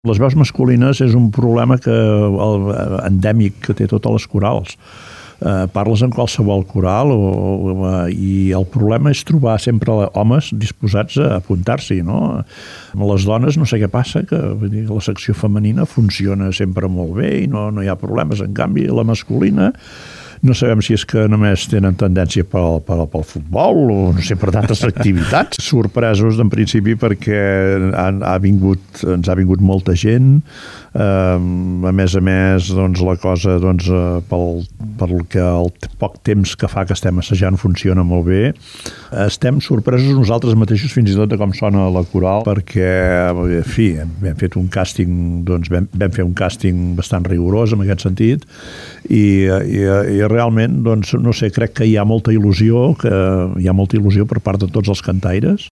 Les veus masculines és un problema endèmic que té totes les corals. Parles en qualsevol coral i el problema és trobar sempre homes disposats a apuntar-s'hi, no? Les dones no sé què passa, que la secció femenina funciona sempre molt bé i no hi ha problemes. En canvi, la masculina no sabem si és que només tenen tendència pel futbol o no sé, per d'altres activitats. Sorpresos, en principi, perquè ens ha vingut molta gent. A més, doncs, la cosa, doncs, pel que el poc temps que fa que estem assajant funciona molt bé. Estem sorpresos nosaltres mateixos fins i tot de com sona la coral, perquè, en fi, vam fer un càsting bastant rigorós en aquest sentit i realment, doncs, no sé, crec que hi ha molta il·lusió per part de tots els cantaires.